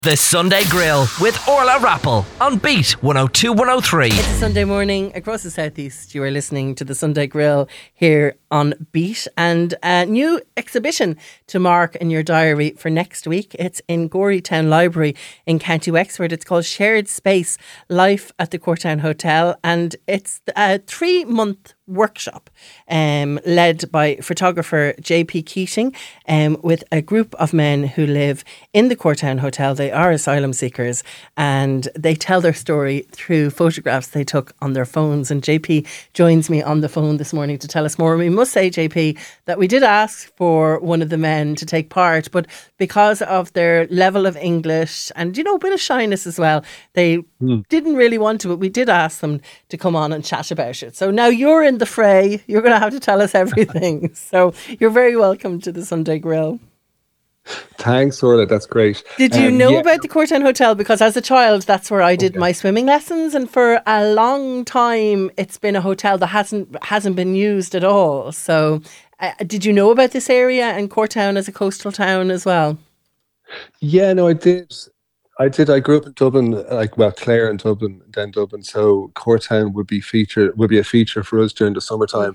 The Sunday Grill with Orla Rappel on Beat 102 103. It's a Sunday morning across the southeast. You are listening to the Sunday Grill here on Beat, and a new exhibition to mark in your diary for next week. It's in Gorey Town Library in County Wexford. It's called Shared Space: Life at the Courtown Hotel, and it's a 3-month workshop led by photographer JP Keating with a group of men who live in the Courtown Hotel. They are asylum seekers and they tell their story through photographs they took on their phones. And JP joins me on the phone this morning to tell us more. We must say, JP, that we did ask for one of the men to take part, but because of their level of English and, you know, a bit of shyness as well, they didn't really want to, but we did ask them to come on and chat about it. So now you're in the fray. You're going to have to tell us everything. So you're very welcome to the Sunday Grill. Thanks, Orla. That's great. Did you know about the Courtown Hotel? Because as a child, that's where I did my swimming lessons, and for a long time, it's been a hotel that hasn't been used at all. So, did you know about this area and Courtown as a coastal town as well? Yeah, no, I did. I grew up in Dublin, Clare in Dublin, then Dublin. So Courtown would be a feature for us during the summertime.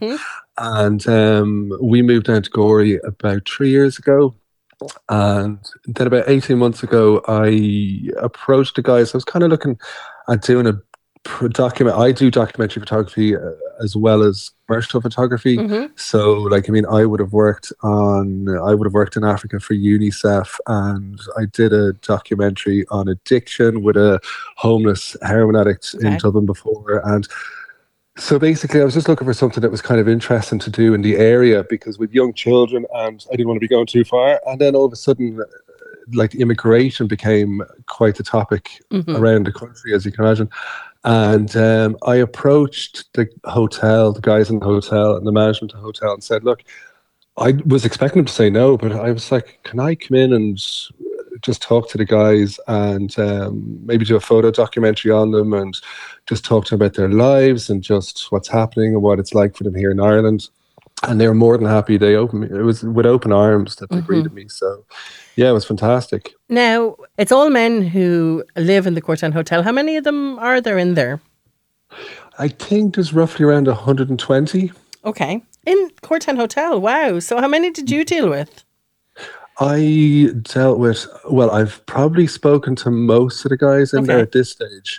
And we moved down to Gorey about 3 years ago. And then about 18 months ago, I approached the guys. I was kind of looking at doing documentary. I do documentary photography as well as commercial photography. So, I would have worked in Africa for UNICEF, and I did a documentary on addiction with a homeless heroin addict in Dublin before. And so basically, I was just looking for something that was kind of interesting to do in the area, because with young children, and I didn't want to be going too far. And then all of a sudden, immigration became quite the topic around the country, as you can imagine. And I approached the guys in the hotel and the management of the hotel, and said, look, I was expecting them to say no, but I was like, can I come in and just talk to the guys and maybe do a photo documentary on them and just talk to them about their lives and just what's happening and what it's like for them here in Ireland. And they were more than happy. It was with open arms that they greeted me. So, yeah, it was fantastic. Now, it's all men who live in the Courtown Hotel. How many of them are there in there? I think there's roughly around 120. Okay. In Courtown Hotel, wow. So how many did you deal with? I dealt with, I've probably spoken to most of the guys in there at this stage.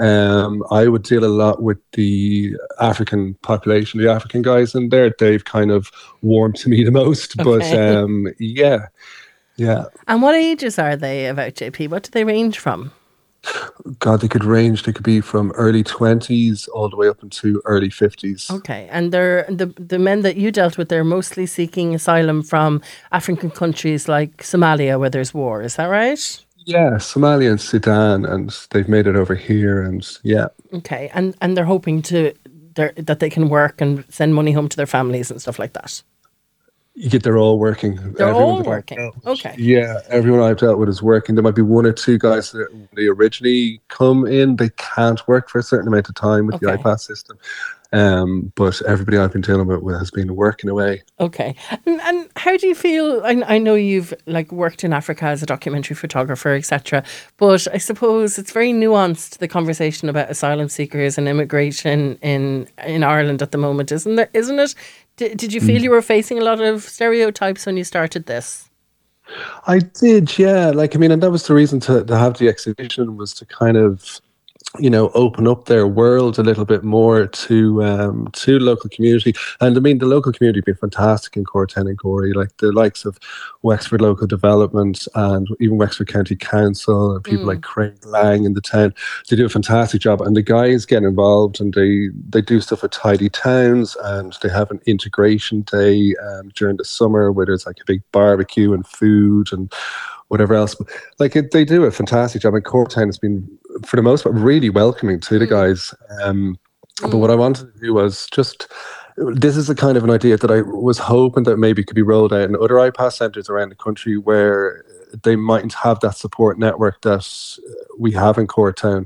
I would deal a lot with the African population, the African guys in there. They've kind of warmed to me the most. But yeah. And what ages are they about, JP? What do they range from? God, they could be from early 20s all the way up into early 50s. Okay, and they're the men that you dealt with, they're mostly seeking asylum from African countries like Somalia, where there's war. Is that right? Yeah, Somalia and Sudan, and they've made it over here, and yeah. Okay, and they're hoping that they can work and send money home to their families and stuff like that. They're all working. They're all working. Okay. Yeah, everyone I've dealt with is working. There might be one or two guys that when they originally come in, they can't work for a certain amount of time with the iPass system. But everybody I've been dealing with has been working away. Okay. And how do you feel? I know you've worked in Africa as a documentary photographer, etc. But I suppose it's very nuanced, the conversation about asylum seekers and immigration in Ireland at the moment, isn't it? Did you feel you were facing a lot of stereotypes when you started this? I did, yeah. And that was the reason to have the exhibition, was to kind of, open up their world a little bit more to the local community. And the local community have been fantastic in Courtown and Gorey, like the likes of Wexford Local Development and even Wexford County Council and people like Craig Lang in the town. They do a fantastic job, and the guys get involved, and they do stuff at Tidy Towns, and they have an integration day during the summer where there's a big barbecue and food and whatever else. But they do a fantastic job. And Courtown has been, for the most part, really welcoming to the guys. But what I wanted to do was this is a kind of an idea that I was hoping that maybe could be rolled out in other iPass centres around the country, where they mightn't have that support network that we have in Courtown,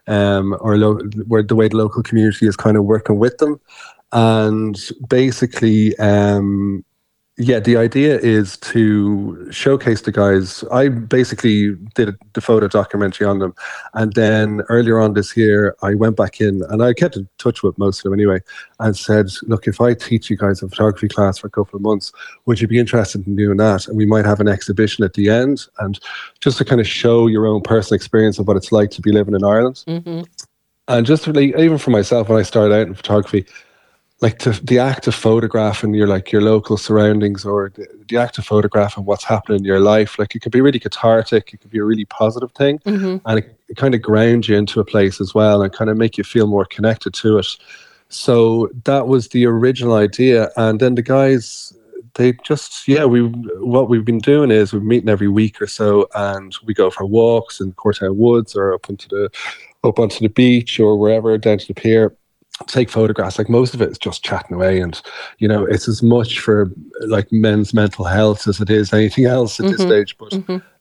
where the way the local community is kind of working with them. And basically, Yeah, the idea is to showcase the guys. I basically did the photo documentary on them. And then earlier on this year, I went back in and I kept in touch with most of them anyway and said, look, if I teach you guys a photography class for a couple of months, would you be interested in doing that? And we might have an exhibition at the end. And just to kind of show your own personal experience of what it's like to be living in Ireland. Mm-hmm. And just really, even for myself, when I started out in photography, like the act of photographing your local surroundings, or the act of photographing what's happening in your life, like it could be really cathartic, it could be a really positive thing, and it kind of ground you into a place as well and kind of make you feel more connected to it. So that was the original idea. And then the guys, they just, what we've been doing is we're meeting every week or so and we go for walks in Courtown Woods or up onto the beach or wherever, down to the pier, take photographs. Like most of it is just chatting away, and it's as much for like men's mental health as it is anything else at this stage. But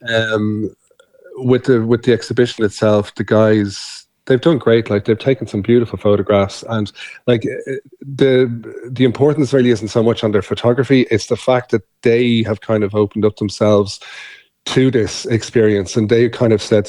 with the exhibition itself, the guys, they've done great. Like they've taken some beautiful photographs, and like the importance really isn't so much on their photography, it's the fact that they have kind of opened up themselves to this experience, and they kind of said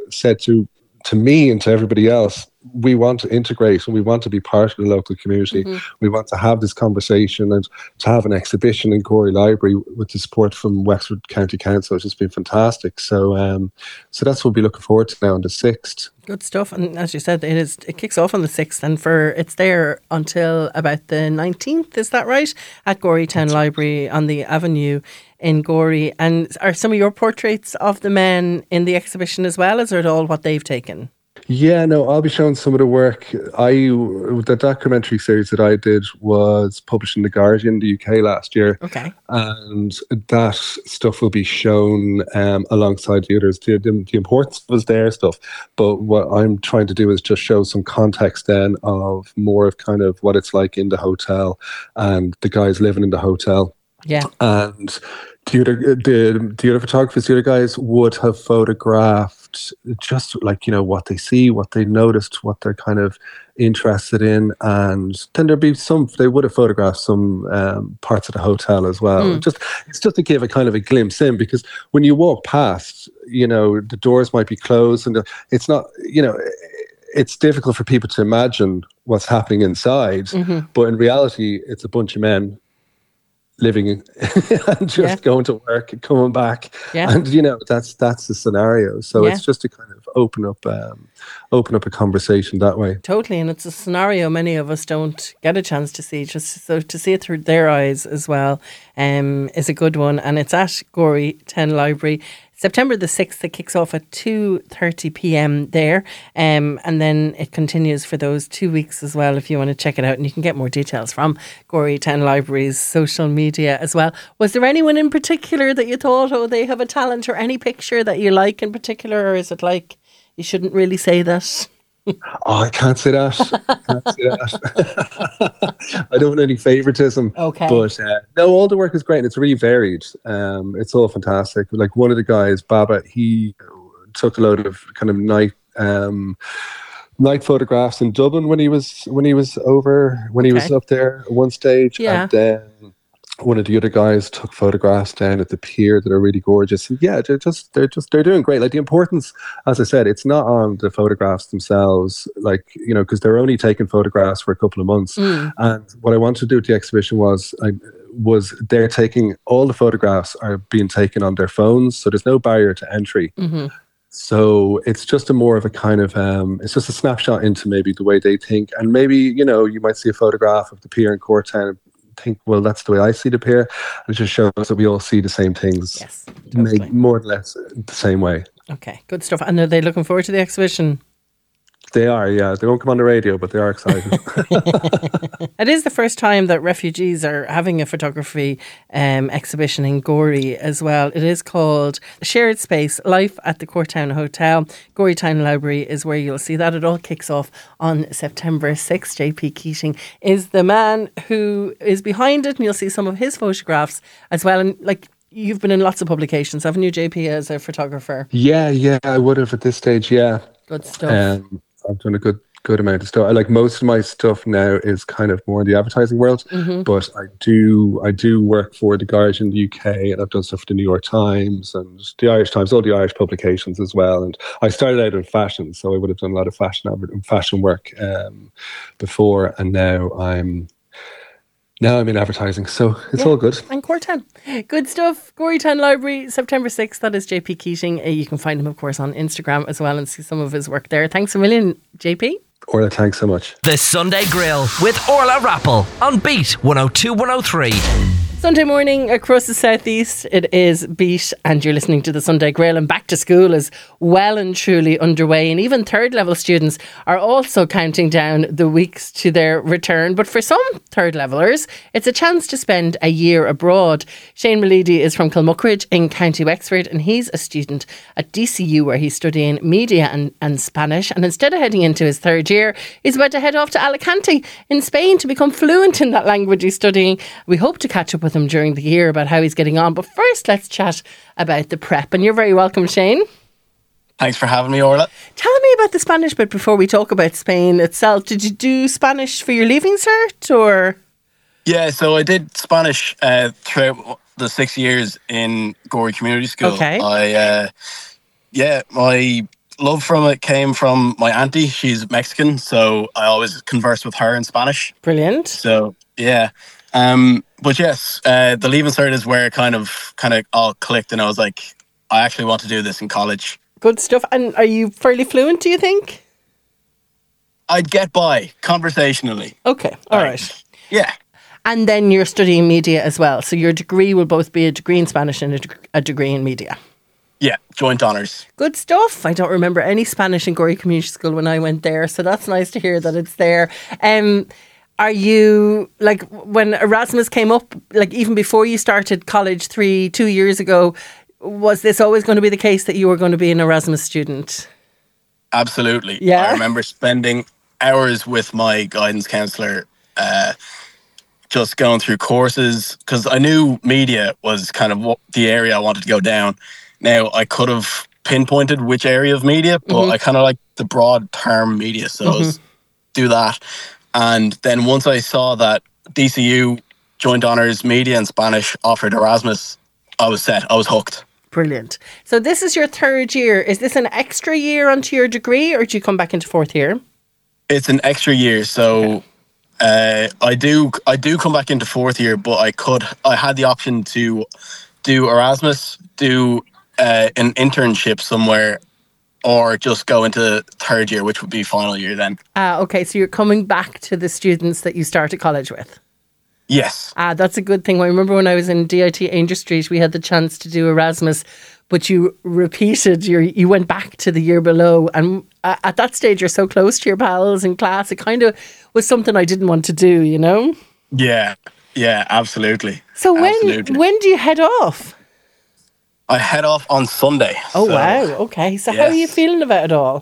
to me and to everybody else, we want to integrate and we want to be part of the local community. We want to have this conversation and to have an exhibition in Gorey Library with the support from Wexford County Council, which has been fantastic. So so that's what we'll be looking forward to now on the 6th. Good stuff. And as you said, it kicks off on the 6th and it's there until about the 19th, is that right? At Gorey Town Library on the Avenue in Gorey. And are some of your portraits of the men in the exhibition as well, as are it all what they've taken? Yeah, no, I'll be showing some of the work. The documentary series that I did was published in The Guardian in the UK last year. Okay. And that stuff will be shown alongside the others. The importance was their stuff. But what I'm trying to do is just show some context then of more of kind of what it's like in the hotel and the guys living in the hotel. Yeah. And the other photographers, the other guys would have photographed just like, what they see, what they noticed, what they're kind of interested in. And then they would have photographed some parts of the hotel as well. It's just to give a kind of a glimpse in, because when you walk past, the doors might be closed and it's not, it's difficult for people to imagine what's happening inside. But in reality, it's a bunch of men living and just going to work and coming back, and that's the scenario. So it's just to kind of open up a conversation that way. Totally, and it's a scenario many of us don't get a chance to see. Just so to see it through their eyes as well is a good one, and it's at Gorey Town Library. September the 6th, it kicks off at 2:30 p.m. there, and then it continues for those 2 weeks as well if you want to check it out, and you can get more details from Gorey Town Library's social media as well. Was there anyone in particular that you thought, they have a talent, or any picture that you like in particular, or is it like you shouldn't really say that? Oh, I can't say that. I don't want any favoritism. Okay. But no, all the work is great and it's really varied. It's all fantastic. Like one of the guys, Baba, he took a load of kind of night photographs in Dublin when he was up there at one stage. Yeah. And then one of the other guys took photographs down at the pier that are really gorgeous. And yeah, they're doing great. Like the importance, as I said, it's not on the photographs themselves, like, because they're only taking photographs for a couple of months. And what I wanted to do with the exhibition was they're taking, all the photographs are being taken on their phones. So there's no barrier to entry. So it's just more of a kind of, it's just a snapshot into maybe the way they think. And maybe, you might see a photograph of the pier in Courtown, think, well, that's the way I see the pier. It just shows that we all see the same things, yes, totally. More or less the same way. Okay, good stuff. And are they looking forward to the exhibition? They are, yeah. They won't come on the radio, but they are excited. It is the first time that refugees are having a photography exhibition in Gorey as well. It is called Shared Space, Life at the Courtown Hotel. Gorey Town Library is where you'll see that. It all kicks off on September 6th. JP Keating is the man who is behind it, and you'll see some of his photographs as well. And you've been in lots of publications, haven't you, JP, as a photographer? Yeah, I would have at this stage, yeah. Good stuff. I've done a good good amount of stuff. I like most of my stuff now is kind of more in the advertising world, but I do work for the Guardian in the UK, and I've done stuff for the New York Times and the Irish Times, all the Irish publications as well. And I started out in fashion, so I would have done a lot of fashion work before, and now I'm in advertising, so it's all good. And Cortown. Good stuff. Gorytown Library, September 6th. That is JP Keating. You can find him, of course, on Instagram as well and see some of his work there. Thanks a million, JP. Orla, thanks so much. The Sunday Grill with Orla Rappel on Beat 102 103. Sunday morning across the southeast, it is Beat, and you're listening to the Sunday Grill. And back to school is well and truly underway, and even third level students are also counting down the weeks to their return. But for some third levelers, it's a chance to spend a year abroad. Shane Malidi is from Kilmuckridge in County Wexford, and he's a student at DCU where he's studying media and Spanish. And instead of heading into his third year, he's about to head off to Alicante in Spain to become fluent in that language he's studying. We hope to catch up with him during the year about how he's getting on. But first, let's chat about the prep. And you're very welcome, Shane. Thanks for having me, Orla. Tell me about the Spanish bit before we talk about Spain itself. Did you do Spanish for your Leaving Cert, or? Yeah, so I did Spanish throughout the 6 years in Gorey Community School. Okay. My love from it came from my auntie. She's Mexican, so I always converse with her in Spanish. Brilliant. So, yeah. But yes, the Leaving Cert is where it kind of all clicked, and I was like, I actually want to do this in college. Good stuff. And are you fairly fluent, do you think? I'd get by conversationally. Okay, all right. Yeah. And then you're studying media as well. So your degree will both be a degree in Spanish and a degree in media. Yeah, joint honours. Good stuff. I don't remember any Spanish in Gorey Community School when I went there, so that's nice to hear that it's there. Are you, like, when Erasmus came up, like even before you started college 2 years ago, was this always going to be the case that you were going to be an Erasmus student? Absolutely. Yeah. I remember spending hours with my guidance counsellor, just going through courses, because I knew media was kind of the area I wanted to go down. Now, I could have pinpointed which area of media, but I kind of like the broad term media, so I was do that. And then once I saw that DCU Joint Honours Media and Spanish offered Erasmus, I was set. I was hooked. Brilliant. So this is your third year. Is this an extra year onto your degree, or do you come back into fourth year? It's an extra year. So I do come back into fourth year, but I had the option to do Erasmus, do an internship somewhere, or just go into third year, which would be final year then. Okay, so you're coming back to the students that you started college with? Yes. That's a good thing. I remember when I was in DIT Angel Street, we had the chance to do Erasmus, but you repeated, you went back to the year below. And at that stage, you're so close to your pals in class. It kind of was something I didn't want to do, you know? Yeah, absolutely. So when do you head off? I head off on Sunday. Oh, wow. Okay. So how are you feeling about it all?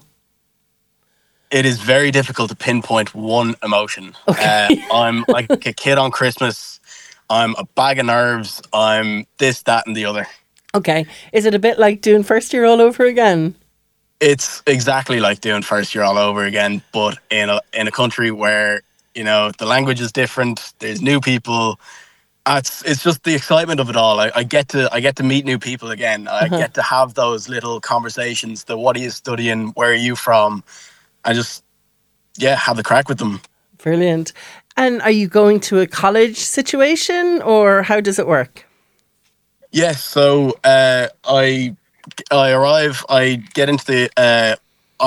It is very difficult to pinpoint one emotion. Okay. I'm like a kid on Christmas. I'm a bag of nerves. I'm this, that, and the other. Okay. Is it a bit like doing first year all over again? It's exactly like doing first year all over again, but in a country where, you know, the language is different. There's new people. It's just the excitement of it all. I get to meet new people again. I get to have those little conversations. What are you studying? Where are you from? I just, have the crack with them. Brilliant. And are you going to a college situation, or how does it work? Yes. So I arrive. I get into the.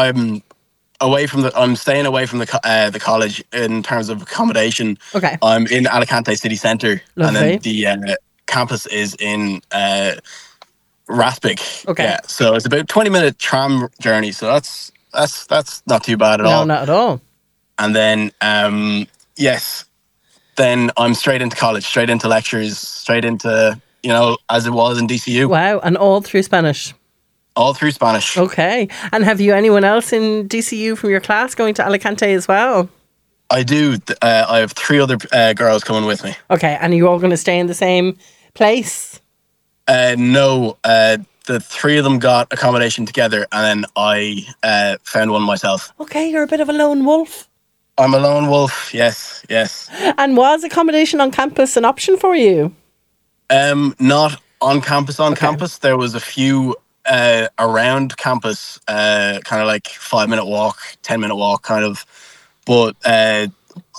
I'm staying away from the college in terms of accommodation. Okay. I'm in Alicante city centre, Lovely. and then the campus is in Rathbig. Okay. Yeah, so it's about 20-minute tram journey. So that's not too bad at all. No, not at all. And then then I'm straight into college, straight into lectures, straight into, you know, as it was in DCU. Wow, and all through Spanish. All through Spanish. Okay. And have you anyone else in DCU from your class going to Alicante as well? I do. I have 3 other girls coming with me. Okay. And are you all going to stay in the same place? No. the three of them got accommodation together, and then I found one myself. Okay, you're a bit of a lone wolf. I'm a lone wolf. Yes. And was accommodation on campus an option for you? Not on campus. On Okay. campus, there was a few around campus, kind of like 5-minute walk, 10-minute walk, kind of. But I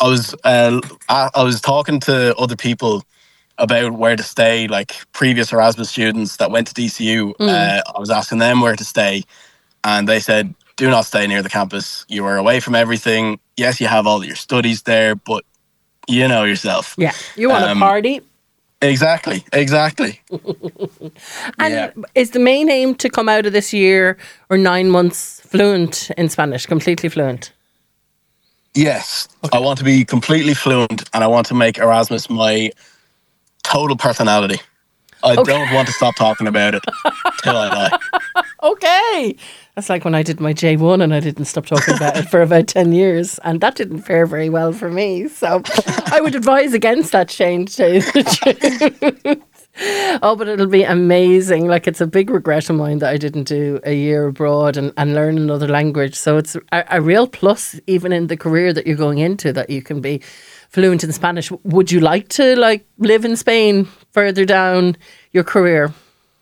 was talking to other people about where to stay, like previous Erasmus students that went to DCU. I was asking them where to stay, and they said, do not stay near the campus. You are away from everything. Yes, you have all your studies there, but you know yourself. Yeah, you want a party. Exactly. And is the main aim to come out of this year or 9 months fluent in Spanish, completely fluent? Yes. I want to be completely fluent, and I want to make Erasmus my total personality. I don't want to stop talking about it till I die. Okay. That's like when I did my J1 and I didn't stop talking about it for about 10 years. And that didn't fare very well for me. So I would advise against that change, to tell you the truth. Oh, but it'll be amazing. Like, it's a big regret of mine that I didn't do a year abroad and learn another language. So it's a real plus, even in the career that you're going into, that you can be fluent in Spanish. Would you like to live in Spain further down your career?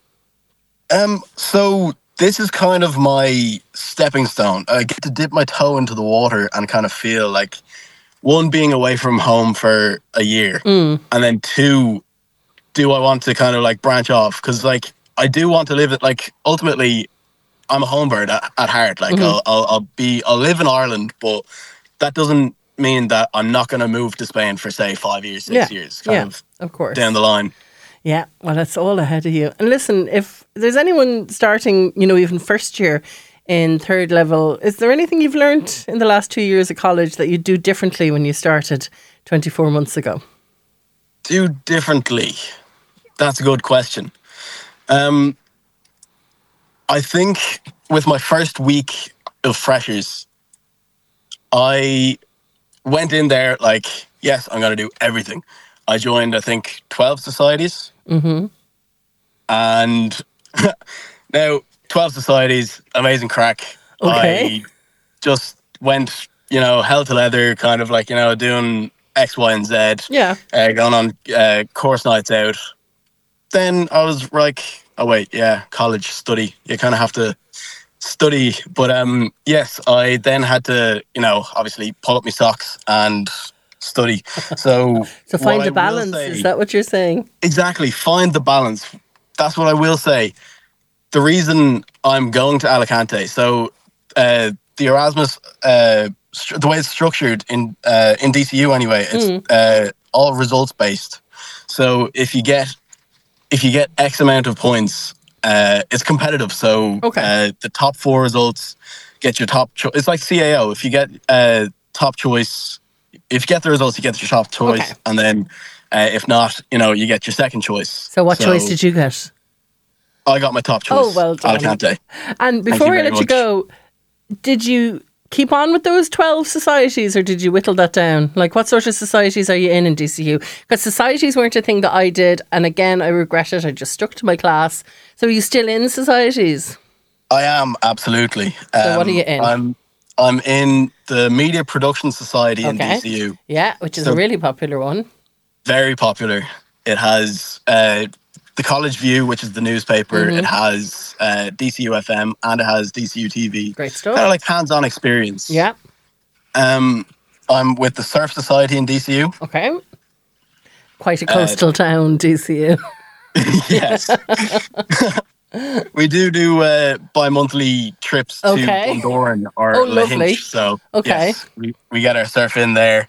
So this is kind of my stepping stone. I get to dip my toe into the water and kind of feel like, one, being away from home for a year, and then two, do I want to kind of like branch off? Because like I do want to live it. Like ultimately, I'm a home bird at heart. Like I'll live in Ireland, but that doesn't mean that I'm not going to move to Spain for say 5 years, 6 years, of course, down the line. Yeah, well, that's all ahead of you. And listen, if there's anyone starting, even first year in third level, is there anything you've learned in the last 2 years of college that you'd do differently when you started 24 months ago? Do differently? That's a good question. I think with my first week of freshers, I went in there like, yes, I'm going to do everything. I joined, I think, 12 societies. Mm-hmm. And now, 12 societies, amazing crack. Okay. I just went, hell to leather, kind of like, doing X, Y, and Z. Yeah. Going on course nights out. Then I was like, oh, wait, yeah, college, study. You kind of have to study. But yes, I then had to, obviously pull up my socks and study. So find the balance. Is that what you're saying? Exactly. Find the balance. That's what I will say. The reason I'm going to Alicante, so the Erasmus, the way it's structured in DCU anyway, it's all results based. So if you get X amount of points, it's competitive. So the top 4 results get your top choice. It's like CAO. If you get top choice, if you get the results, you get your top choice. Okay. And then if not, you get your second choice. So what choice did you get? I got my top choice. Oh, well done. Alicante. And before I let you go, did you keep on with those 12 societies or did you whittle that down? Like, what sort of societies are you in DCU? Because societies weren't a thing that I did. And again, I regret it. I just stuck to my class. So are you still in societies? I am, absolutely. So what are you in? I'm in the Media Production Society in DCU. Yeah, which is a really popular one. Very popular. It has the College View, which is the newspaper. It has DCU FM and it has DCU TV. Great stuff. Kind of like hands-on experience. Yeah. I'm with the Surf Society in DCU. Okay. Quite a coastal town, DCU. Yes. We do bi-monthly trips to Bundoran or Lahinch. So yes, we get our surf in there.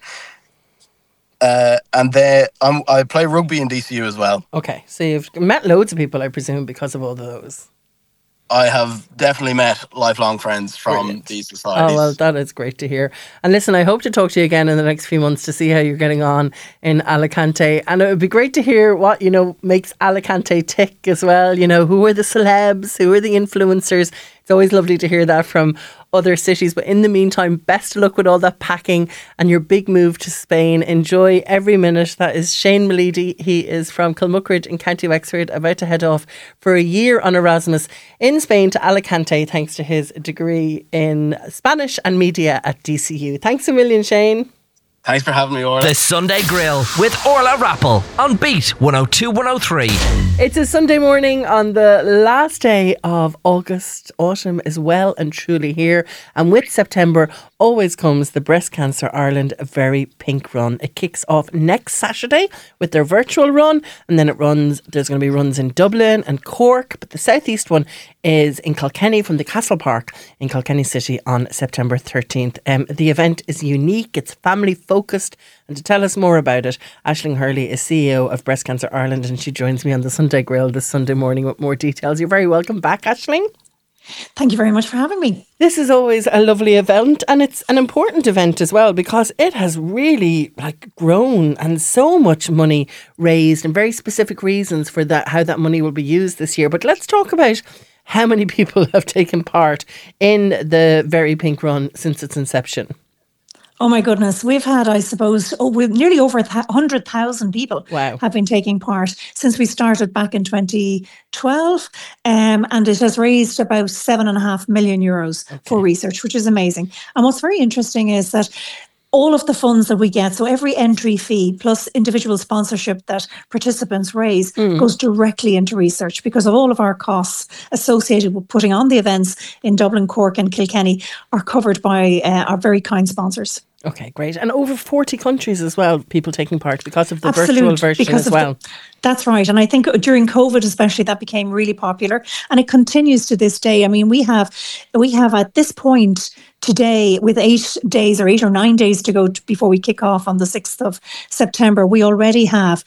And I play rugby in DCU as well. Okay, so you've met loads of people, I presume, because of all of those. I have definitely met lifelong friends from these societies. Oh, well, that is great to hear. And listen, I hope to talk to you again in the next few months to see how you're getting on in Alicante. And it would be great to hear what, makes Alicante tick as well. Who are the celebs? Who are the influencers? It's always lovely to hear that from other cities. But in the meantime, best of luck with all that packing and your big move to Spain. Enjoy every minute. That is Shane Malidi. He is from Kilmuckridge in County Wexford, about to head off for a year on Erasmus in Spain to Alicante, thanks to his degree in Spanish and media at DCU. Thanks a million, Shane. Thanks for having me, Orla. The Sunday Grill with Orla Rappel on Beat 102 103. It's a Sunday morning on the last day of August. Autumn is well and truly here. And with September always comes the Breast Cancer Ireland Very Pink Run. It kicks off next Saturday with their virtual run, and then there's going to be runs in Dublin and Cork, but the southeast one is in Kilkenny from the Castle Park in Kilkenny City on September 13th. The event is unique, it's family focused, and to tell us more about it, Aisling Hurley is CEO of Breast Cancer Ireland, and she joins me on the Sunday Grill this Sunday morning with more details. You're very welcome back, Aisling. Thank you very much for having me. This is always a lovely event, and it's an important event as well because it has really grown and so much money raised and very specific reasons for that, how that money will be used this year. But let's talk about how many people have taken part in the Very Pink Run since its inception. Oh my goodness, we've had, I suppose, with nearly over 100,000 people have been taking part since we started back in 2012, and it has raised about €7.5 million for research, which is amazing. And what's very interesting is that all of the funds that we get, so every entry fee plus individual sponsorship that participants raise goes directly into research, because of all of our costs associated with putting on the events in Dublin, Cork and Kilkenny are covered by our very kind sponsors. Okay, great. And over 40 countries as well, people taking part because of the virtual version as well. That's right. And I think during COVID especially, that became really popular, and it continues to this day. I mean, we have at this point today, with 8 or 9 days to go before we kick off on the 6th of September, we already have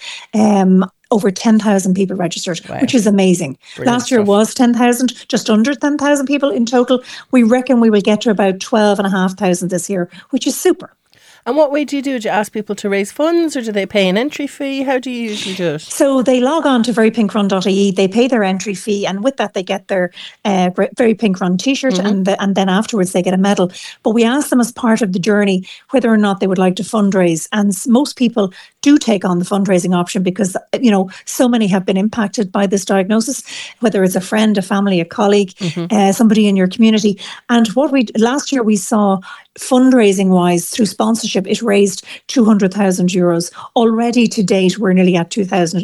over 10,000 people registered, which is amazing. Brilliant Last year stuff. was 10,000, just under 10,000 people in total. We reckon we will get to about 12,500 this year, which is super. And what way do you do? Do you ask people to raise funds, or do they pay an entry fee? How do you usually do it? So they log on to verypinkrun.ie, they pay their entry fee, and with that they get their Very Pink Run t-shirt, and then afterwards they get a medal. But we ask them as part of the journey whether or not they would like to fundraise, and most people do take on the fundraising option because, so many have been impacted by this diagnosis, whether it's a friend, a family, a colleague, somebody in your community. And last year we saw, fundraising wise, through sponsorship, it raised €200,000. Already to date, we're nearly at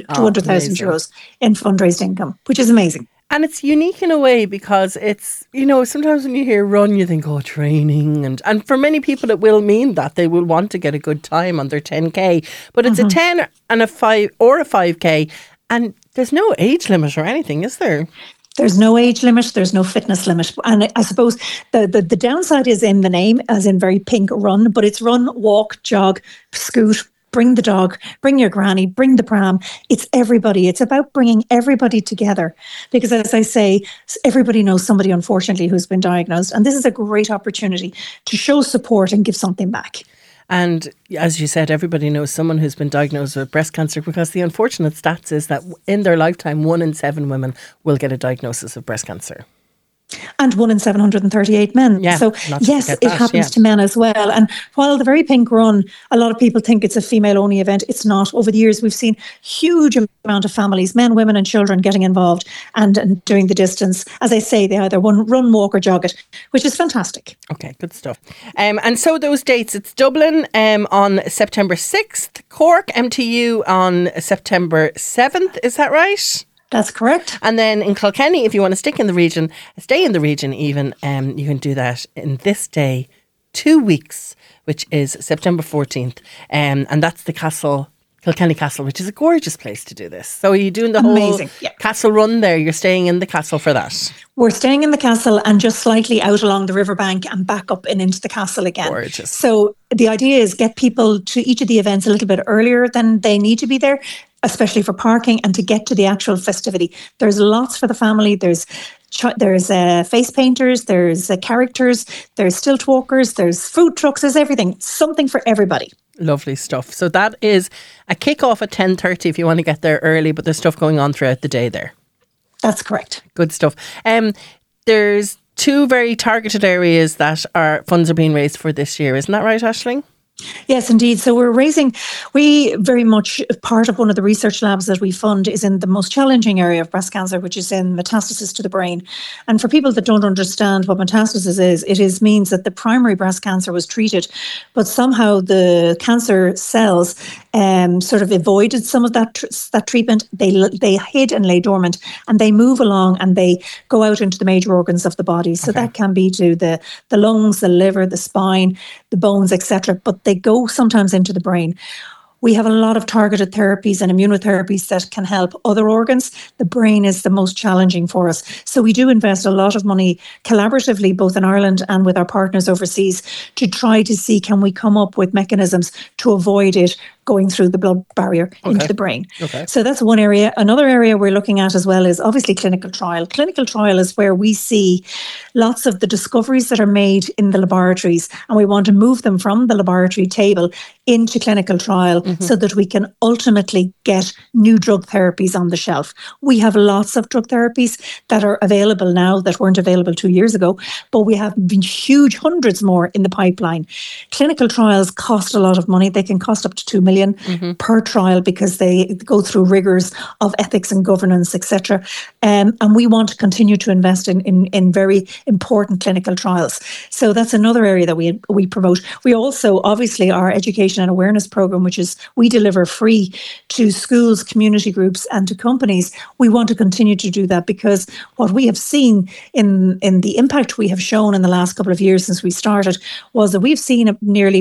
€200,000 in fundraised income, which is amazing. And it's unique in a way because it's, sometimes when you hear run, you think, training. And for many people, it will mean that they will want to get a good time on their 10K. But it's a 10 and a 5 or a 5K. And there's no age limit or anything, is there? There's no age limit. There's no fitness limit. And I suppose the downside is in the name, as in Very Pink Run, but it's run, walk, jog, scoot, bring the dog, bring your granny, bring the pram. It's everybody. It's about bringing everybody together. Because as I say, everybody knows somebody, unfortunately, who's been diagnosed. And this is a great opportunity to show support and give something back. And as you said, everybody knows someone who's been diagnosed with breast cancer, because the unfortunate stats is that in their lifetime, 1 in 7 women will get a diagnosis of breast cancer. And 1 in 738 men. Yeah, so yes, it happens to men as well. And while the Very Pink Run, a lot of people think it's a female-only event. It's not. Over the years, we've seen huge amount of families, men, women and children getting involved and doing the distance. As I say, they either run, walk or jog it, which is fantastic. Okay, good stuff. And so those dates, it's Dublin on September 6th, Cork, MTU on September 7th. Is that right? That's correct. And then in Kilkenny, if you want to stay in the region even, you can do that in this day, 2 weeks, which is September 14th. And that's the Kilkenny Castle, which is a gorgeous place to do this. So are you doing the whole castle run there? You're staying in the castle for that? We're staying in the castle and just slightly out along the riverbank and back up and into the castle again. Gorgeous. So the idea is get people to each of the events a little bit earlier than they need to be there, especially for parking, and to get to the actual festivity. There's lots for the family. There's face painters, there's characters, there's stilt walkers, there's food trucks, there's everything. Something for everybody. Lovely stuff. So that is a kick-off at 10:30 if you want to get there early, but there's stuff going on throughout the day there. That's correct. Good stuff. There's two very targeted areas that funds are being raised for this year. Isn't that right, Aisling? Yes, indeed. So we very much, part of one of the research labs that we fund is in the most challenging area of breast cancer, which is in metastasis to the brain. And for people that don't understand what metastasis is, it means that the primary breast cancer was treated, but somehow the cancer cells sort of avoided some of that treatment. They hid and lay dormant, and they move along and they go out into the major organs of the body. So that can be to the lungs, the liver, the spine, the bones, etc. But they go sometimes into the brain. We have a lot of targeted therapies and immunotherapies that can help other organs. The brain is the most challenging for us. So we do invest a lot of money collaboratively, both in Ireland and with our partners overseas, to try to see, can we come up with mechanisms to avoid it going through the blood barrier into the brain. So that's one area. Another area we're looking at as well is obviously clinical trial. Clinical trial is where we see lots of the discoveries that are made in the laboratories, and we want to move them from the laboratory table into clinical trial so that we can ultimately get new drug therapies on the shelf. We have lots of drug therapies that are available now that weren't available 2 years ago, but we have been huge hundreds more in the pipeline. Clinical trials cost a lot of money. They can cost up to 2 million per trial because they go through rigors of ethics and governance, etc. And we want to continue to invest in very important clinical trials. So that's another area that we promote. We also, obviously, our education and awareness program, which is we deliver free to schools, community groups, and to companies. We want to continue to do that because what we have seen in the impact we have shown in the last couple of years since we started was that we've seen nearly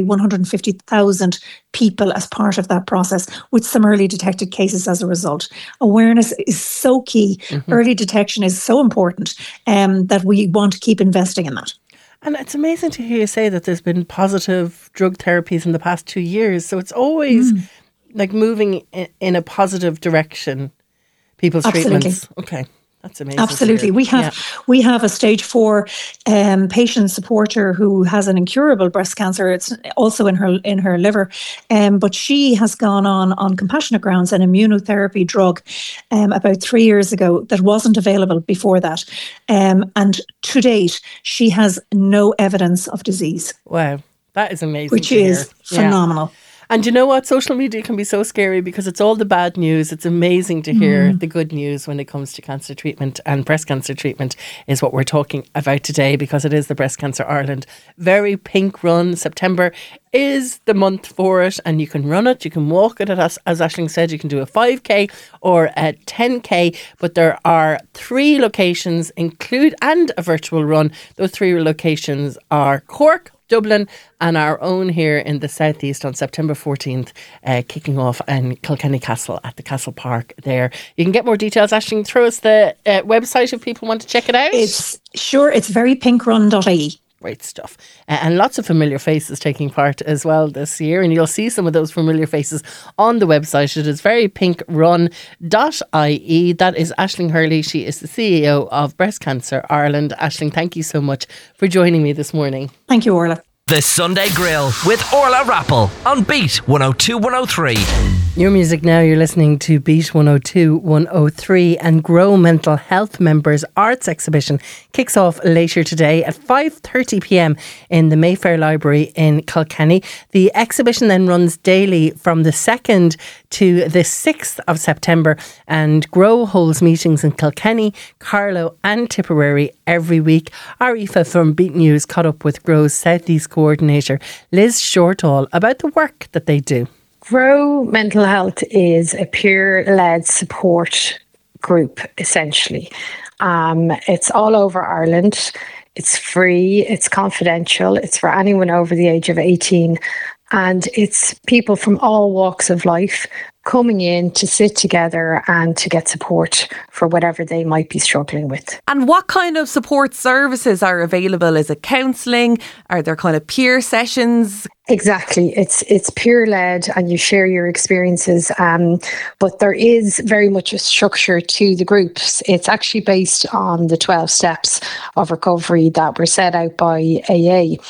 150,000 people as part of that process, with some early detected cases as a result. Awareness is so key. Early detection is so important that we want to keep investing in that. And it's amazing to hear you say that there's been positive drug therapies in the past 2 years. So it's always like moving in a positive direction, people's treatments. Okay. That's amazing. Absolutely. We have a stage 4 patient supporter who has an incurable breast cancer. It's also in her liver. But she has gone on compassionate grounds an immunotherapy drug about 3 years ago that wasn't available before that. And to date, she has no evidence of disease. Wow. That is amazing. Which is phenomenal. And you know what? Social media can be so scary because it's all the bad news. It's amazing to hear the good news when it comes to cancer treatment, and breast cancer treatment is what we're talking about today because it is the Breast Cancer Ireland Very Pink Run. September is the month for it, and you can run it, you can walk it, as Aisling said, you can do a 5k or a 10k, but there are 3 locations and a virtual run. Those 3 locations are Cork, Dublin, and our own here in the southeast on September 14th, kicking off in Kilkenny Castle at the Castle Park there. You can get more details. Aisling, throw us the website if people want to check it out. It's verypinkrun.ie. Great stuff. And lots of familiar faces taking part as well this year. And you'll see some of those familiar faces on the website. It is verypinkrun.ie. That is Aisling Hurley. She is the CEO of Breast Cancer Ireland. Aisling, thank you so much for joining me this morning. Thank you, Orla. The Sunday Grill with Orla Rappel on Beat 102 103. Your music now, you're listening to Beat 102 103, and Grow Mental Health Members Arts Exhibition kicks off later today at 5:30 p.m. in the Mayfair Library in Kilkenny. The exhibition then runs daily from the 2nd to the 6th of September, and Grow holds meetings in Kilkenny, Carlow and Tipperary every week. Aoife from Beat News caught up with Grow's South East coordinator Liz Shortall about the work that they do. Grow Mental Health is a peer-led support group, essentially. It's all over Ireland. It's free, it's confidential, it's for anyone over the age of 18. And it's people from all walks of life coming in to sit together and to get support for whatever they might be struggling with. And what kind of support services are available? Is it counselling? Are there kind of peer sessions? Exactly. It's peer-led and you share your experiences. But there is very much a structure to the groups. It's actually based on the 12 steps of recovery that were set out by AA.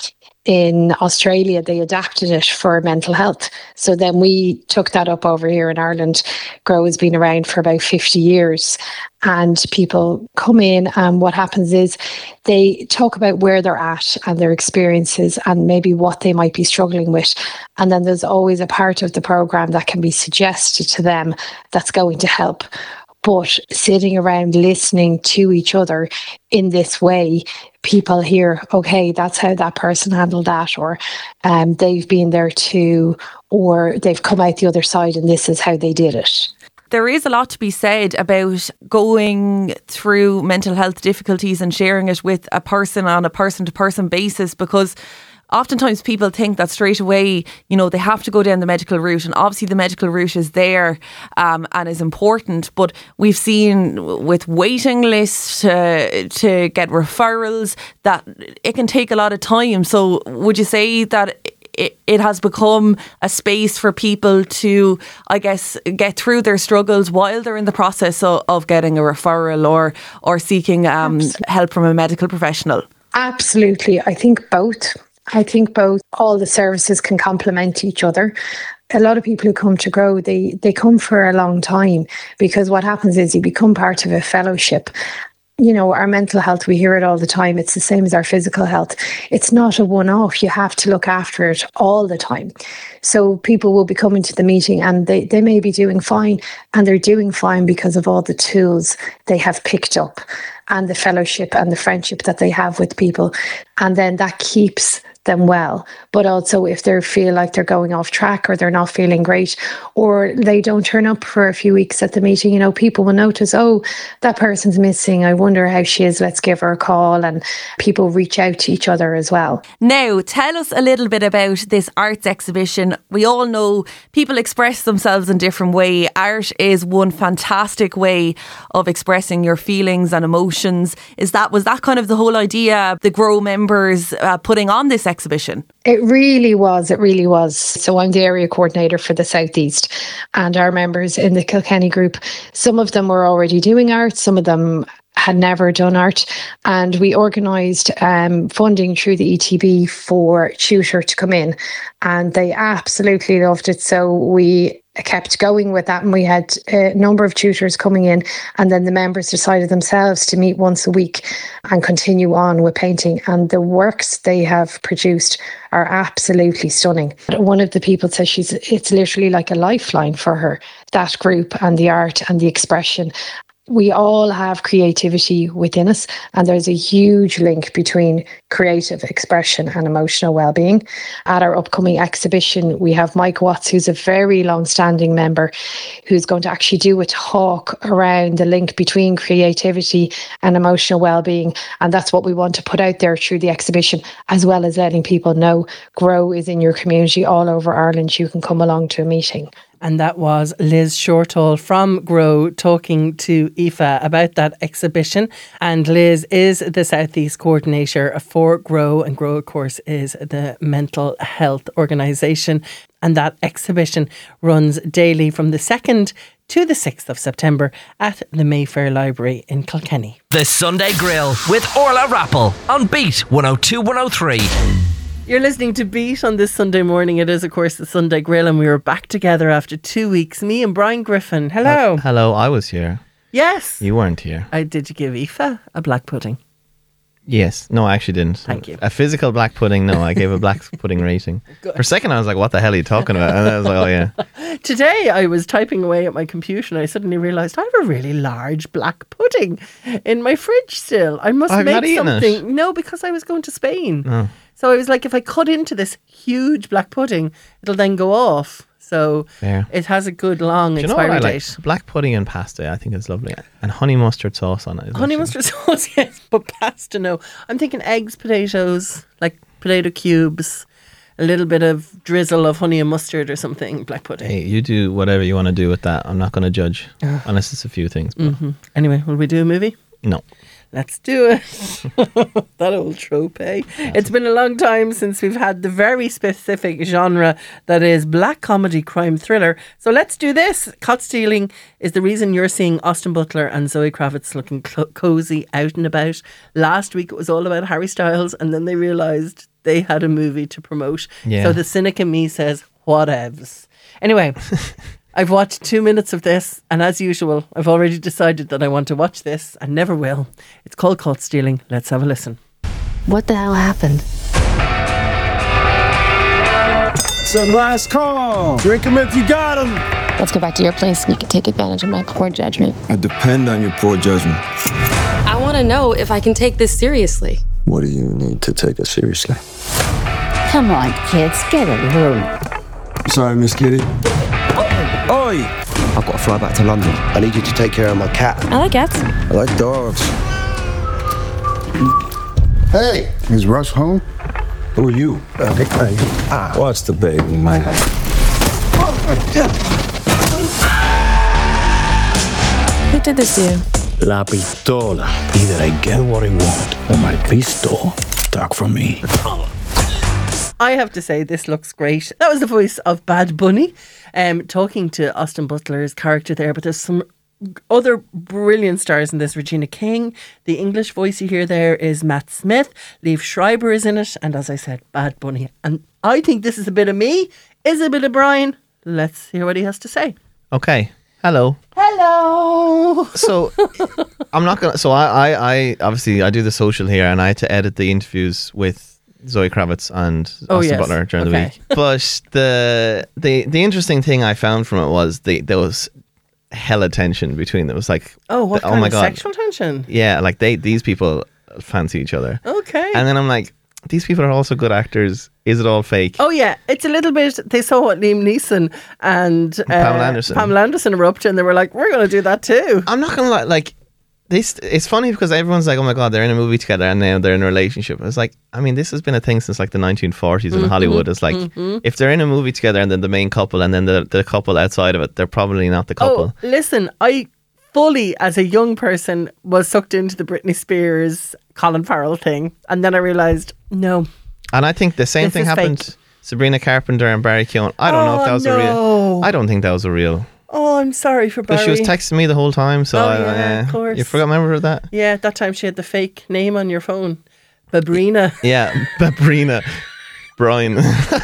in Australia, they adapted it for mental health. So then we took that up over here in Ireland. Grow has been around for about 50 years. And people come in, and what happens is they talk about where they're at and their experiences and maybe what they might be struggling with. And then there's always a part of the program that can be suggested to them that's going to help. But sitting around listening to each other in this way, people hear, okay, that's how that person handled that, or they've been there too, or they've come out the other side and this is how they did it. There is a lot to be said about going through mental health difficulties and sharing it with a person on a person-to-person basis, because oftentimes people think that straight away, they have to go down the medical route, and obviously the medical route is there and is important. But we've seen with waiting lists to get referrals that it can take a lot of time. So would you say that it has become a space for people to, I guess, get through their struggles while they're in the process of getting a referral or seeking help from a medical professional? Absolutely. I think both. All the services can complement each other. A lot of people who come to Grow, they come for a long time, because what happens is you become part of a fellowship. Our mental health, we hear it all the time. It's the same as our physical health. It's not a one-off. You have to look after it all the time. So people will be coming to the meeting and they may be doing fine, and they're doing fine because of all the tools they have picked up and the fellowship and the friendship that they have with people. And then that keeps them well. But also if they feel like they're going off track, or they're not feeling great, or they don't turn up for a few weeks at the meeting, people will notice, oh, that person's missing. I wonder how she is. Let's give her a call. And people reach out to each other as well. Now, tell us a little bit about this arts exhibition. We all know people express themselves in different ways. Art is one fantastic way of expressing your feelings and emotions. Was that kind of the whole idea, the Grow members putting on this exhibition? It really was. So I'm the area coordinator for the Southeast, and our members in the Kilkenny group, some of them were already doing art, some of them had never done art, and we organised funding through the ETB for tutor to come in, and they absolutely loved it. So we kept going with that, and we had a number of tutors coming in, and then the members decided themselves to meet once a week and continue on with painting, and the works they have produced are absolutely stunning. One of the people says it's literally like a lifeline for her, that group and the art and the expression. We all have creativity within us, and there's a huge link between creative expression and emotional well-being. At our upcoming exhibition, we have Mike Watts, who's a very long-standing member, who's going to actually do a talk around the link between creativity and emotional well-being, and that's what we want to put out there through the exhibition, as well as letting people know Grow is in your community all over Ireland. You can come along to a meeting. And that was Liz Shortall from Grow talking to Aoife about that exhibition. And Liz is the Southeast coordinator for Grow, and Grow, of course, is the mental health organisation. And that exhibition runs daily from the 2nd to the 6th of September at the Mayfair Library in Kilkenny. The Sunday Grill with Orla Rappel on Beat 102 103. You're listening to Beat on this Sunday morning. It is, of course, the Sunday Grill, and we were back together after 2 weeks. Me and Brian Griffin. Hello. Hello, I was here. Yes. You weren't here. Did you give Aoife a black pudding? Yes. No, I actually didn't. Thank you. A physical black pudding, no. I gave a black pudding rating. Good. For a second, I was like, what the hell are you talking about? And I was like, oh, yeah. Today, I was typing away at my computer, and I suddenly realised I have a really large black pudding in my fridge still. I must make something. It? No, because I was going to Spain. Oh. So I was like, if I cut into this huge black pudding, it'll then go off. So It has a good long expiry date. Like? Black pudding and pasta, I think is lovely. And honey mustard sauce on it. Honey mustard sauce, yes. But pasta, no. I'm thinking eggs, potatoes, like potato cubes, a little bit of drizzle of honey and mustard or something, black pudding. Hey, you do whatever you want to do with that. I'm not going to judge. Unless it's a few things. Mm-hmm. Anyway, will we do a movie? No. Let's do it. That old trope, eh? It's been a long time since we've had the very specific genre that is black comedy crime thriller. So let's do this. Caught Stealing is the reason you're seeing Austin Butler and Zoe Kravitz looking cosy out and about. Last week it was all about Harry Styles, and then they realised they had a movie to promote. Yeah. So the cynic in me says, whatevs. Anyway, I've watched 2 minutes of this, and as usual, I've already decided that I want to watch this and never will. It's called Caught Stealing. Let's have a listen. What the hell happened? Some last call. Drink them if you got them. Let's go back to your place and you can take advantage of my poor judgment. I depend on your poor judgment. I want to know if I can take this seriously. What do you need to take it seriously? Come on, kids, get a room. Sorry, Miss Kitty. Oi! I've got to fly back to London. I need you to take care of my cat. I like cats. I like dogs. Hey! Is Russ home? Who are you? What's the baby, man? Who did this to you? La pistola. Either I get what I want or my pistol talk for me. I have to say, this looks great. That was the voice of Bad Bunny, talking to Austin Butler's character there. But there's some other brilliant stars in this. Regina King, the English voice you hear there is Matt Smith. Liev Schreiber is in it, and as I said, Bad Bunny. And I think this is a bit of me, is a bit of Brian. Let's hear what he has to say. Okay. Hello. Hello. So I'm not gonna. So I obviously I do the social here, and I had to edit the interviews with Zoe Kravitz and Austin Butler during the week. But the interesting thing I found from it was there was hella tension between them. It was like, what kind of sexual tension? Yeah, like these people fancy each other. Okay. And then I'm like, these people are also good actors. Is it all fake? Oh yeah, it's a little bit. They saw what Liam Neeson and Pamela Anderson were up to, and they were like, "We're going to do that too." I'm not going to lie. Like this, it's funny because everyone's like, "Oh my god, they're in a movie together, and now they're in a relationship." It's like, I mean, this has been a thing since like the 1940s in Hollywood. It's like if they're in a movie together, and then the main couple, and then the couple outside of it, they're probably not the couple. Oh, listen, I fully, as a young person, was sucked into the Britney Spears, Colin Farrell thing, and then I realised no. And I think the same thing happened to Sabrina Carpenter and Barry Keoghan. I don't know if that was a real. I don't think that was a real. Oh, I'm sorry for Barry. But she was texting me the whole time, so of course. You forgot, remember that? Yeah, that time she had the fake name on your phone, Babrina. Yeah, Babrina, Brian.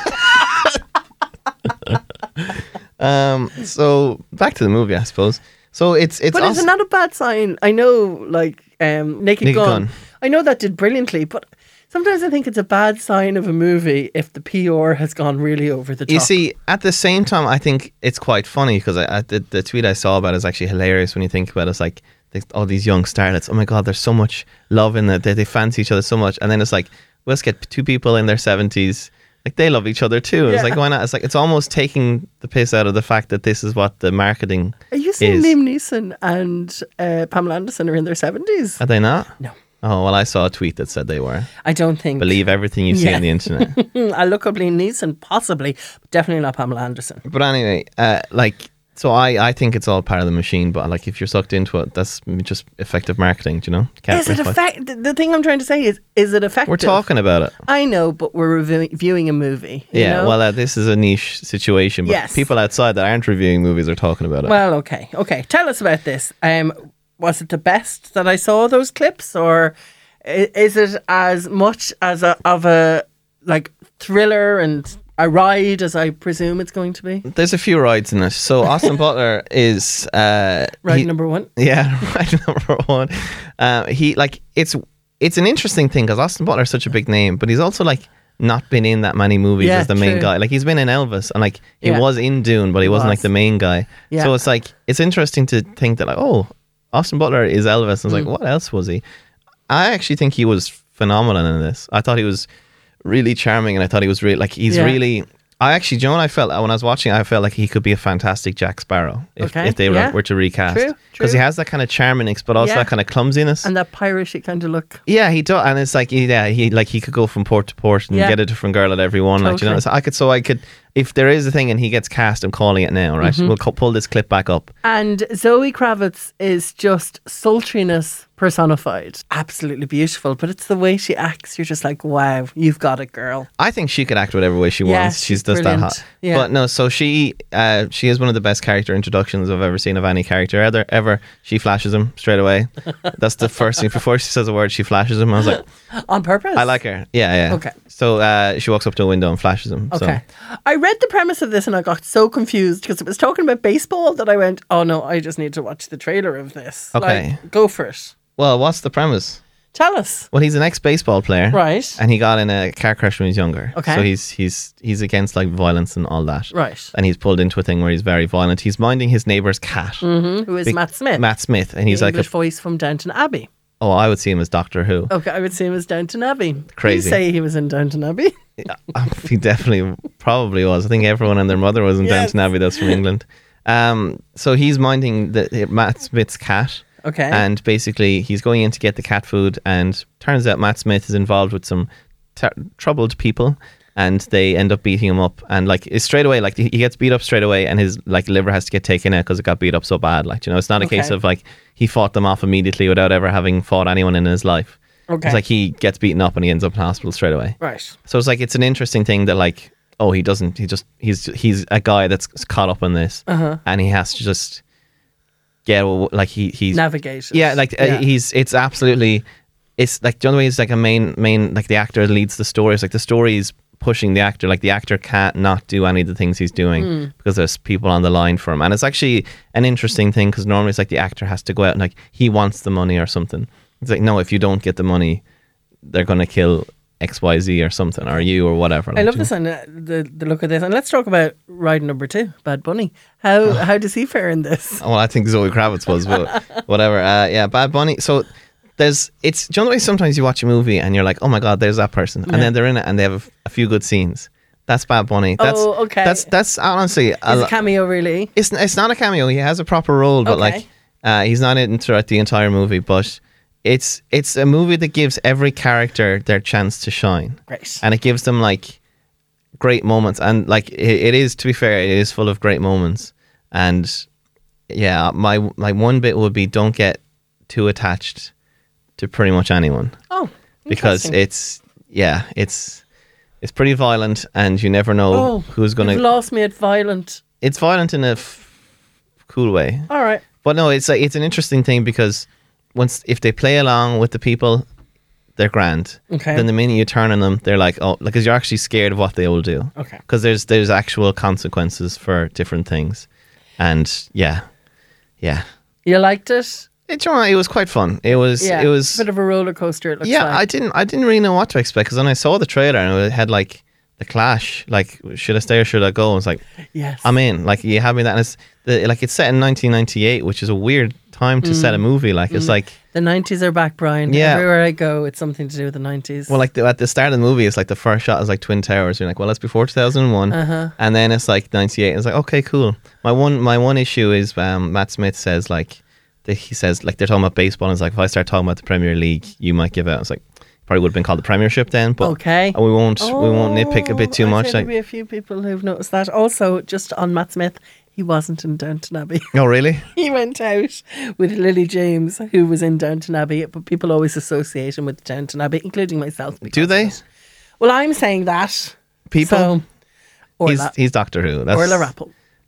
So back to the movie, I suppose. So it's. But it's not a bad sign. I know, like Naked Gun. I know that did brilliantly, but sometimes I think it's a bad sign of a movie if the PR has gone really over the top. You see, at the same time, I think it's quite funny because the tweet I saw about it is actually hilarious when you think about it. It's like all these young starlets. Oh my God, there's so much love in it. They fancy each other so much. And then it's like, let's get two people in their 70s. Like they love each other too. Yeah. It's like, why not? It's like, it's almost taking the piss out of the fact that this is what the marketing is. Are you saying Liam Neeson and Pamela Anderson are in their 70s? Are they not? No. Oh, well, I saw a tweet that said they were. I don't think. Believe everything you see on the internet. I look up Liam Neeson, possibly, but definitely not Pamela Anderson. But anyway, so I think it's all part of the machine, but like if you're sucked into it, that's just effective marketing, do you know? Is it effective? The thing I'm trying to say is it effective? We're talking about it. I know, but we're reviewing a movie. Yeah, know? Well, this is a niche situation, but people outside that aren't reviewing movies are talking about it. Well, okay. Tell us about this. Was it the best that I saw, those clips, or is it as much as of a like thriller and a ride as I presume it's going to be? There's a few rides in it. So Austin Butler is ride number one. Yeah, ride number one. It's an interesting thing because Austin Butler is such a big name, but he's also like not been in that many movies as the main guy. Like he's been in Elvis and like he was in Dune, but he wasn't like the main guy. Yeah. So it's like it's interesting to think that like, oh, Austin Butler is Elvis. And it's like, what else was he? I actually think he was phenomenal in this. I thought he was really charming, and I thought he was really like really. I actually, do you know what I felt when I was watching? I felt like he could be a fantastic Jack Sparrow if they were to recast, because he has that kind of charminess, but also that kind of clumsiness and that piratey kind of look. Yeah, he does, and it's like he could go from port to port and get a different girl at every one. Totally. Like, you know, so I could. If there is a thing and he gets cast, I'm calling it now, right? We'll pull this clip back up. And Zoe Kravitz is just sultriness personified. Absolutely beautiful, but it's the way she acts. You're just like, wow, you've got it, girl. I think she could act whatever way she wants. She's just that hot. Yeah. But no, so she is one of the best character introductions I've ever seen of any character ever. She flashes him straight away. That's the first thing. Before she says a word, she flashes him. I was like, on purpose? I like her. Yeah. Okay. So she walks up to a window and flashes him. Okay. So. I read the premise of this and I got so confused because it was talking about baseball that I went, oh no, I just need to watch the trailer of this. Okay. Like, go for it. Well, what's the premise? Tell us. Well, he's an ex-baseball player, right? And he got in a car crash when he was younger. Okay. So he's against like violence and all that, right? And he's pulled into a thing where he's very violent. He's minding his neighbour's cat, who is Matt Smith. Matt Smith, and he's the like English voice from Downton Abbey. Oh, I would see him as Doctor Who. Okay, I would see him as Downton Abbey. Crazy. You say he was in Downton Abbey? He definitely probably was. I think everyone and their mother was in Downton Abbey. That's from England. So he's minding Matt Smith's cat. Okay. And basically, he's going in to get the cat food, and turns out Matt Smith is involved with some troubled people, and they end up beating him up. And like straight away, like he gets beat up straight away, and his like liver has to get taken out because it got beat up so bad. Like, you know, it's not a case of like he fought them off immediately without ever having fought anyone in his life. Okay. It's like he gets beaten up and he ends up in hospital straight away. Right. So it's like it's an interesting thing that like, oh, he's a guy that's caught up in this, and he has to just. Yeah, well, like he's navigated. Yeah, like it's absolutely, it's like the only way is like a main like the actor leads the story. It's like the story is pushing the actor. Like the actor can't not do any of the things he's doing because there's people on the line for him. And it's actually an interesting thing because normally it's like the actor has to go out and like he wants the money or something. It's like, no, if you don't get the money, they're gonna kill XYZ or something, or you or whatever. I love this and the look of this. And let's talk about ride number 2, Bad Bunny. How does he fare in this? Well, I think Zoe Kravitz was, but whatever. Yeah, Bad Bunny. So do you know the way sometimes you watch a movie and you're like, oh my God, there's that person. And then they're in it and they have a few good scenes. That's Bad Bunny. Okay. That's honestly... It's a cameo, really? It's not a cameo. He has a proper role, but like he's not in throughout the entire movie, but... It's a movie that gives every character their chance to shine. Great. And it gives them like great moments. And like it is, to be fair, it is full of great moments. And yeah, my one bit would be don't get too attached to pretty much anyone. Oh, because it's pretty violent and you never know who's going to... You've lost me at violent. It's violent in a cool way. All right. But no, it's an interesting thing because... if they play along with the people, they're grand. Okay. Then the minute you turn on them, they're like, oh, because you're actually scared of what they will do. Okay. Because there's actual consequences for different things, and yeah. You liked it? It was quite fun. It was a bit of a roller coaster. It looks like. I didn't really know what to expect because when I saw the trailer and it had like the Clash, like should I stay or should I go? I was like, yes, I'm in. Like you have me that, and it's set in 1998, which is a weird time to set a movie. Like it's like the 90s are back, Brian. Yeah. Everywhere I go, it's something to do with the 90s. Well, like at the start of the movie, it's like the first shot is like Twin Towers. You're like, well, that's before 2001, and then it's like 98. It's like, okay, cool. My one issue is Matt Smith says like he says like they're talking about baseball. And it's like if I start talking about the Premier League, you might give out. It's like probably would have been called the Premiership then, but we won't nitpick a bit too much. There'll be a few people who've noticed that. Also, just on Matt Smith. He wasn't in Downton Abbey. Oh, really? He went out with Lily James, who was in Downton Abbey, but people always associate him with Downton Abbey, including myself. Do they? Well, I'm saying that. People? So, he's Doctor Who. That's, Orla Rappel.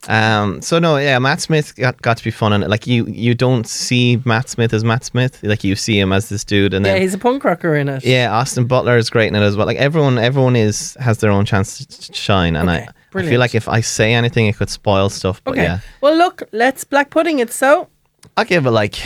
So no, yeah, Matt Smith got to be fun in it. Like you don't see Matt Smith as Matt Smith. Like you see him as this dude, and then he's a punk rocker in it. Yeah, Austin Butler is great in it as well. Like everyone has their own chance to shine, and I feel like if I say anything, it could spoil stuff. But yeah. Well, look, let's black pudding it. So I'll give it like.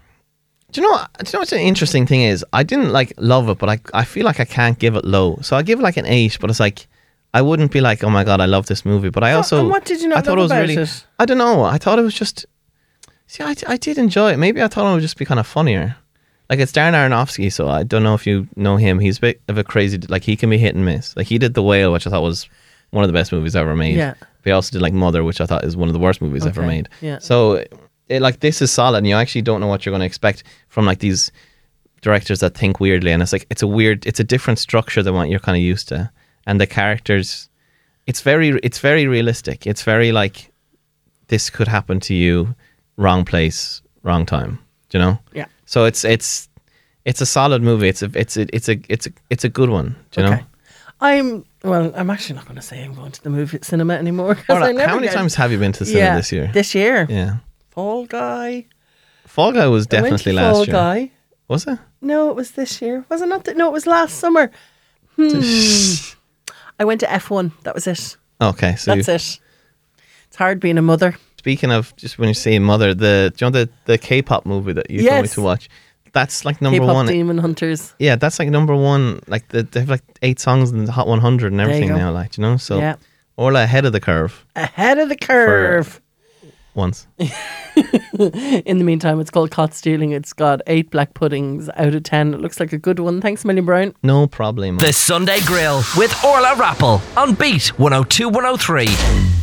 Do you know what's an interesting thing is? I didn't like love it, but I feel like I can't give it low. So I give it like an 8, but it's like. I wouldn't be like, oh my God, I love this movie. But I also... And what did you not love about it? I don't know. I thought it was just... See, I did enjoy it. Maybe I thought it would just be kind of funnier. Like, it's Darren Aronofsky, so I don't know if you know him. He's a bit of a crazy... Like, he can be hit and miss. Like, he did The Whale, which I thought was one of the best movies ever made. Yeah. But he also did, like, Mother, which I thought is one of the worst movies ever made. Yeah. So, like, this is solid, and you actually don't know what you're going to expect from, like, these directors that think weirdly. And it's like, it's a different structure than what you're kind of used to. And the characters... It's very realistic. It's very like this could happen to you, wrong place, wrong time. Do you know? Yeah. So it's a solid movie. It's a good one. Do you know? I'm actually not going to say I'm going to the movie cinema anymore. How many times have you been to the cinema this year? This year? Yeah. Fall Guy. Fall Guy was definitely last year. Fall Guy. Was it? No, it was this year. Was it not? No, it was last summer. I went to F1. That was it. Okay, so that's it. It's hard being a mother. Speaking of, just when you say mother, do you know the K-pop movie that you told me to watch? That's like number K-pop one. Demon Hunters. Yeah, that's like number one. Like they have like 8 songs in the Hot 100 and everything now. Like, you know, so Orla ahead of the curve. Ahead of the curve. Once. In the meantime, it's called Caught Stealing. It's got 8 black puddings out of 10. It looks like a good one. Thanks, Millie Brown. No problem. The Sunday Grill with Orla Rappel on Beat 102 103.